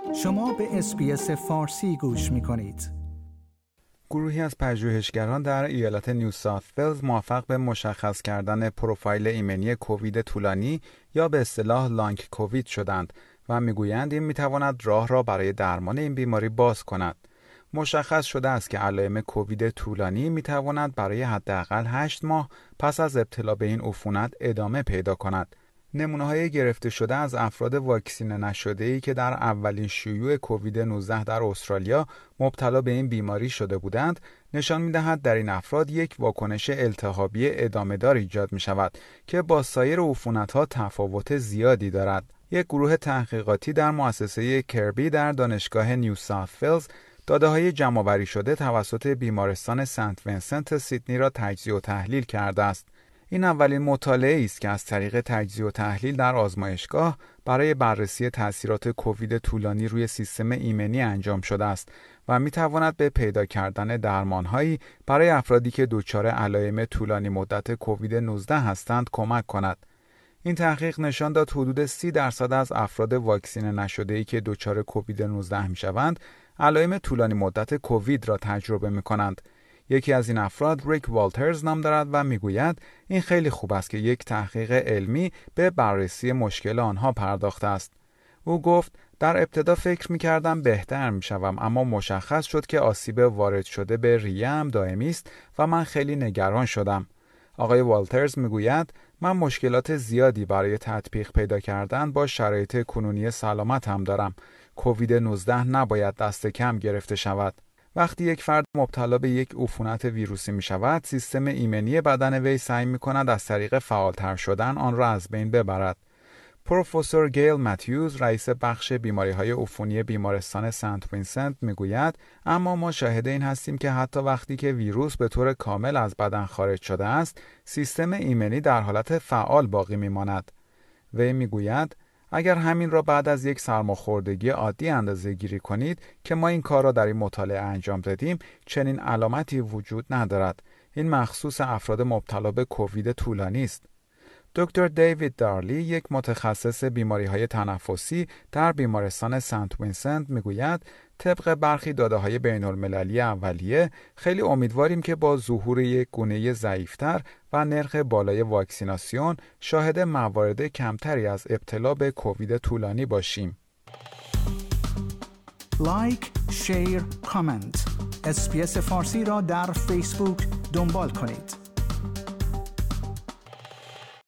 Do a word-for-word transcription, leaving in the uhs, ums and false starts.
شما به اس‌بی‌اس فارسی گوش می‌کنید. گروهی از پژوهشگران در ایالت نیو ساوت ولز موفق به مشخص کردن پروفایل ایمنی کووید طولانی یا به اصطلاح لانگ کووید شدند و میگویند این میتواند راه را برای درمان این بیماری باز کند. مشخص شده است که علائم کووید طولانی میتواند برای حداقل هشت ماه پس از ابتلا به این عفونت ادامه پیدا کند. نمونه‌های گرفته شده از افراد واکسینه نشده‌ای که در اولین شیوع کووید نوزده در استرالیا مبتلا به این بیماری شده بودند، نشان می‌دهد در این افراد یک واکنش التهابی ادامه‌دار ایجاد می‌شود که با سایر عفونت‌ها تفاوت زیادی دارد. یک گروه تحقیقاتی در مؤسسه کربی در دانشگاه نیو ساوت ولز داده‌های جمع‌آوری شده توسط بیمارستان سنت وینسنت سیدنی را تجزیه و تحلیل کرده است. این اولین مطالعه است که از طریق تجزیه و تحلیل در آزمایشگاه برای بررسی تأثیرات کووید طولانی روی سیستم ایمنی انجام شده است و می‌تواند به پیدا کردن درمان‌هایی برای افرادی که دچار علائم طولانی مدت کووید نوزده هستند کمک کند. این تحقیق نشان داد حدود سی درصد از افراد واکسینه نشده‌ای که دچار کووید نوزده می‌شوند، علائم طولانی مدت کووید را تجربه می‌کنند. یکی از این افراد ریک والترز نام دارد و میگوید این خیلی خوب است که یک تحقیق علمی به بررسی مشکل آنها پرداخته است. او گفت در ابتدا فکر میکردم بهتر میشوم، اما مشخص شد که آسیب وارد شده به ریه‌ام دائمی است و من خیلی نگران شدم. آقای والترز میگوید من مشکلات زیادی برای تطبیق پیدا کردن با شرایط کنونی سلامتم دارم. کووید نوزده نباید دست کم گرفته شود. وقتی یک فرد مبتلا به یک عفونت ویروسی می شود، سیستم ایمنی بدن وی سعی می کند از طریق فعالتر شدن آن را از بین ببرد. پروفسور گیل متیوز، رئیس بخش بیماری‌های عفونی بیمارستان سنت وینسنت می گوید اما ما شاهد این هستیم که حتی وقتی که ویروس به طور کامل از بدن خارج شده است، سیستم ایمنی در حالت فعال باقی می ماند. وی می گوید اگر همین را بعد از یک سرماخوردگی عادی اندازه گیری کنید که ما این کار را در این مطالعه انجام دادیم، چنین علامتی وجود ندارد. این مخصوص افراد مبتلا به کووید طولانی است. دکتر دیوید دارلی، یک متخصص بیماری‌های تنفسی در بیمارستان سنت وینسنت میگوید طبق برخی داده‌های بین‌المللی اولیه خیلی امیدواریم که با ظهور یک گونه ضعیف‌تر و نرخ بالای واکسیناسیون شاهد موارد کمتری از ابتلا به کووید طولانی باشیم. لایک، شیر، کامنت. اس‌بی‌اس فارسی را در فیسبوک دنبال کنید.